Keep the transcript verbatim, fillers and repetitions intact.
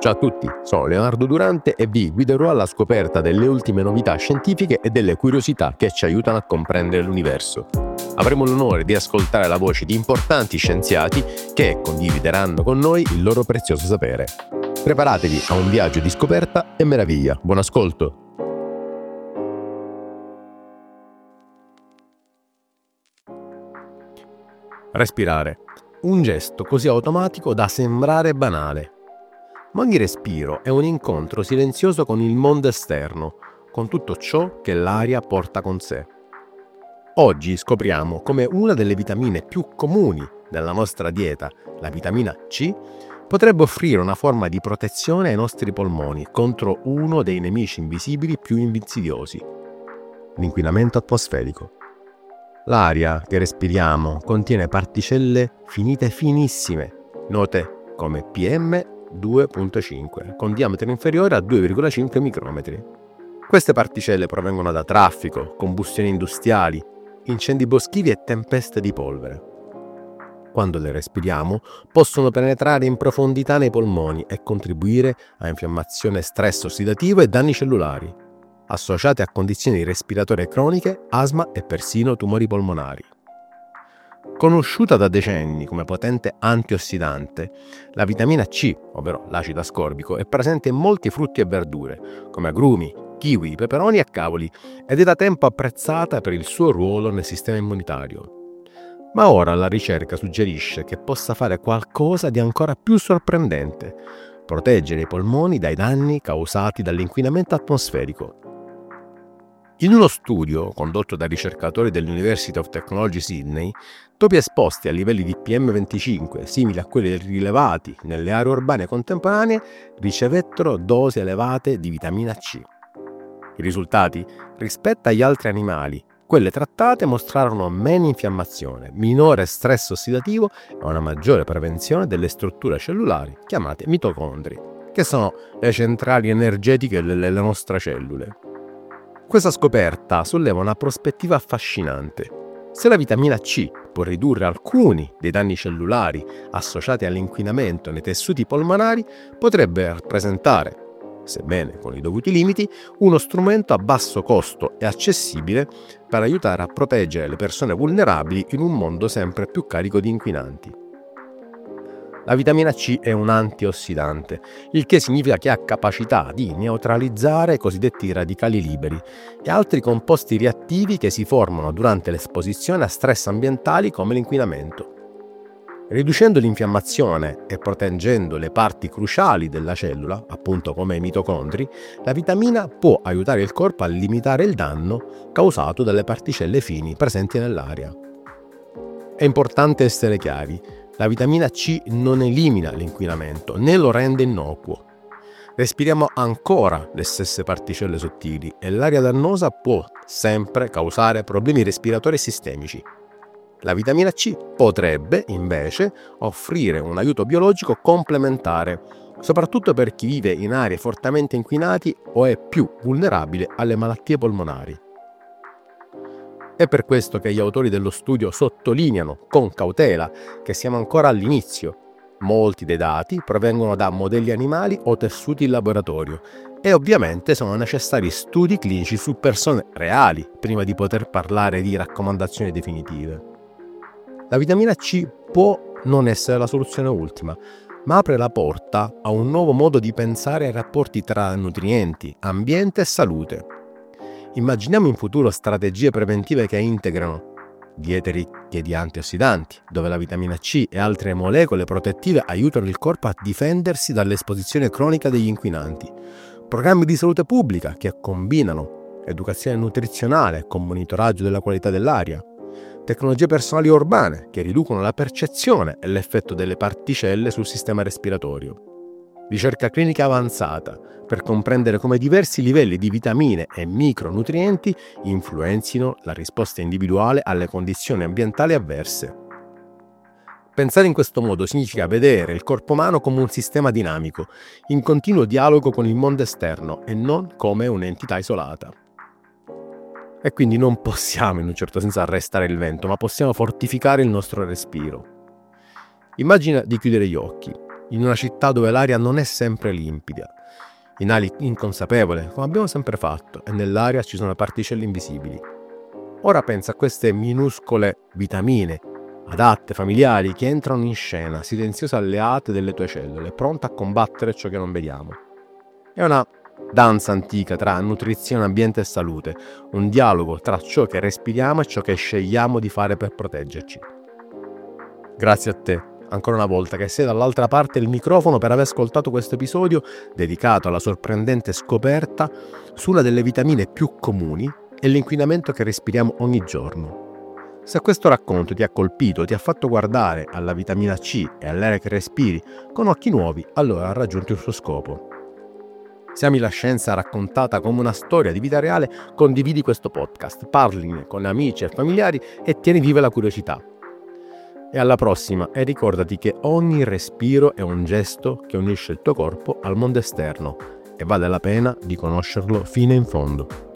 Ciao a tutti, sono Leonardo Durante e vi guiderò alla scoperta delle ultime novità scientifiche e delle curiosità che ci aiutano a comprendere l'universo. Avremo l'onore di ascoltare la voce di importanti scienziati che condivideranno con noi il loro prezioso sapere. Preparatevi a un viaggio di scoperta e meraviglia. Buon ascolto! Respirare. Un gesto così automatico da sembrare banale. Ma ogni respiro è un incontro silenzioso con il mondo esterno, con tutto ciò che l'aria porta con sé. Oggi scopriamo come una delle vitamine più comuni della nostra dieta, la vitamina C, potrebbe offrire una forma di protezione ai nostri polmoni contro uno dei nemici invisibili più insidiosi, l'inquinamento atmosferico. L'aria che respiriamo contiene particelle finite finissime, note come P M due virgola cinque, con diametro inferiore a due virgola cinque micrometri. Queste particelle provengono da traffico, combustioni industriali, incendi boschivi e tempeste di polvere. Quando le respiriamo, possono penetrare in profondità nei polmoni e contribuire a infiammazione, stress ossidativo e danni cellulari, associate a condizioni respiratorie croniche, asma e persino tumori polmonari. Conosciuta da decenni come potente antiossidante, la vitamina C, ovvero l'acido ascorbico, è presente in molti frutti e verdure, come agrumi, kiwi, peperoni e cavoli, ed è da tempo apprezzata per il suo ruolo nel sistema immunitario. Ma ora la ricerca suggerisce che possa fare qualcosa di ancora più sorprendente: proteggere i polmoni dai danni causati dall'inquinamento atmosferico. In uno studio condotto da ricercatori dell'University of Technology Sydney, topi esposti a livelli di P M venticinque simili a quelli rilevati nelle aree urbane contemporanee ricevettero dosi elevate di vitamina C. I risultati? Rispetto agli altri animali, quelle trattate mostrarono meno infiammazione, minore stress ossidativo e una maggiore prevenzione delle strutture cellulari chiamate mitocondri, che sono le centrali energetiche delle nostre cellule. Questa scoperta solleva una prospettiva affascinante. Se la vitamina C può ridurre alcuni dei danni cellulari associati all'inquinamento nei tessuti polmonari, potrebbe rappresentare, sebbene con i dovuti limiti, uno strumento a basso costo e accessibile per aiutare a proteggere le persone vulnerabili in un mondo sempre più carico di inquinanti. La vitamina C è un antiossidante, il che significa che ha capacità di neutralizzare i cosiddetti radicali liberi e altri composti reattivi che si formano durante l'esposizione a stress ambientali come l'inquinamento. Riducendo l'infiammazione e proteggendo le parti cruciali della cellula, appunto come i mitocondri, la vitamina può aiutare il corpo a limitare il danno causato dalle particelle fini presenti nell'aria. È importante essere chiari: la vitamina C non elimina l'inquinamento né lo rende innocuo. Respiriamo ancora le stesse particelle sottili e l'aria dannosa può sempre causare problemi respiratori sistemici. La vitamina C potrebbe, invece, offrire un aiuto biologico complementare, soprattutto per chi vive in aree fortemente inquinate o è più vulnerabile alle malattie polmonari. È per questo che gli autori dello studio sottolineano con cautela che siamo ancora all'inizio. Molti dei dati provengono da modelli animali o tessuti in laboratorio e ovviamente sono necessari studi clinici su persone reali prima di poter parlare di raccomandazioni definitive. La vitamina C può non essere la soluzione ultima, ma apre la porta a un nuovo modo di pensare ai rapporti tra nutrienti, ambiente e salute. Immaginiamo in futuro strategie preventive che integrano diete ricche di antiossidanti, dove la vitamina C e altre molecole protettive aiutano il corpo a difendersi dall'esposizione cronica degli inquinanti, programmi di salute pubblica che combinano educazione nutrizionale con monitoraggio della qualità dell'aria, tecnologie personali urbane che riducono la percezione e l'effetto delle particelle sul sistema respiratorio. Ricerca clinica avanzata per comprendere come diversi livelli di vitamine e micronutrienti influenzino la risposta individuale alle condizioni ambientali avverse. Pensare in questo modo significa vedere il corpo umano come un sistema dinamico, in continuo dialogo con il mondo esterno e non come un'entità isolata. E quindi non possiamo in un certo senso arrestare il vento, ma possiamo fortificare il nostro respiro. Immagina di chiudere gli occhi. in una città dove l'aria non è sempre limpida. Inali inconsapevole, come abbiamo sempre fatto, e nell'aria ci sono particelle invisibili. Ora pensa a queste minuscole vitamine, adatte, familiari, che entrano in scena, silenziose alleate delle tue cellule, pronte a combattere ciò che non vediamo. È una danza antica tra nutrizione, ambiente e salute, un dialogo tra ciò che respiriamo e ciò che scegliamo di fare per proteggerci. Grazie a te, ancora una volta, che sei dall'altra parte del microfono, per aver ascoltato questo episodio dedicato alla sorprendente scoperta su una delle vitamine più comuni e l'inquinamento che respiriamo ogni giorno. Se questo racconto ti ha colpito, ti ha fatto guardare alla vitamina C e all'aria che respiri con occhi nuovi, allora ha raggiunto il suo scopo. Se ami la scienza raccontata come una storia di vita reale, condividi questo podcast, parline con amici e familiari e tieni viva la curiosità. E alla prossima, e ricordati che ogni respiro è un gesto che unisce il tuo corpo al mondo esterno e vale la pena di conoscerlo fino in fondo.